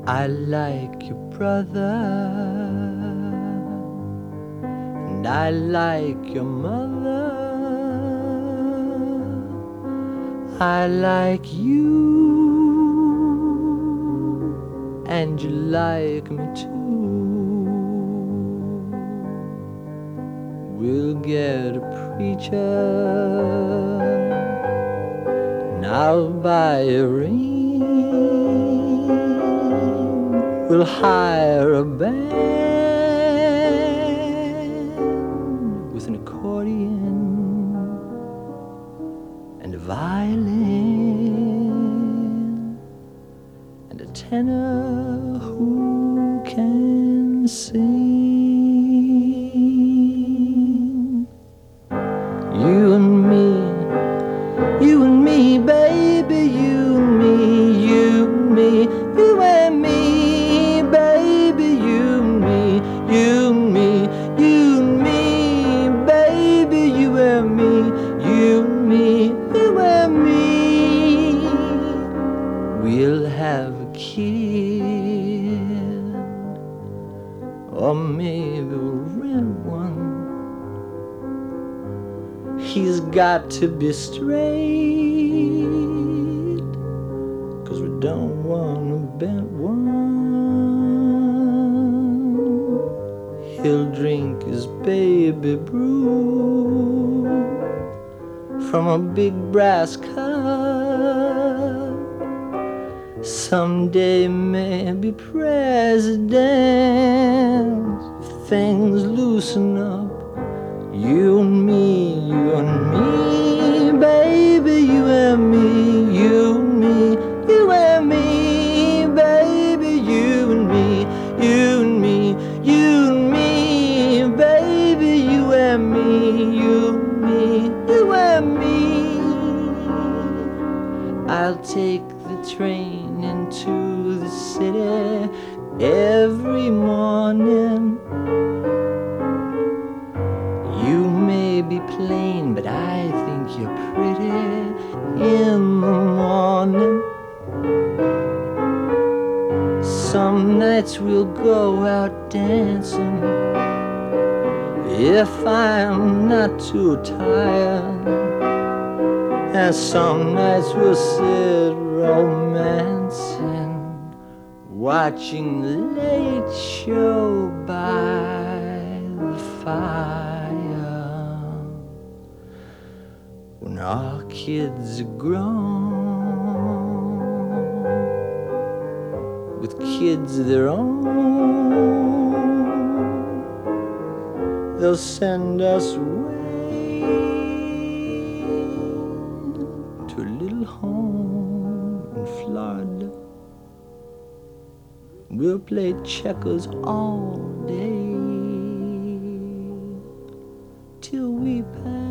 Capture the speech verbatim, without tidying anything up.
I like your brother, and I like your mother. I like you, and you like me too. We'll get a preacher, and I'll buy a ring. We'll hire a band with an accordion and a violin and a tenor who can sing. You and me, you and me, baby, you and me, you and me, you and me, baby, you and me, you and me, you and me, baby, you and me, you and me, you and me. We'll have a kid, or maybe we'll rent one. He's got to be straight, 'cause we don't want a bent one. He'll drink his baby brew from a big brass cup. Someday maybe president, if things loosen up. You and me, you and me, baby, you and me, you and me, you and me, baby, you and me, you and me, you and me, baby, you and me, you and me, you and me. I'll take the train into the city every morning. You may be plain, but I think you're pretty in the morning. Some nights we'll go out dancing, if I'm not too tired. And some nights we'll sit romancing, watching the late show by the fire. When our kids are grown, with kids of their own, they'll send us away to a little home in Florida. We'll play checkers all day till we pass.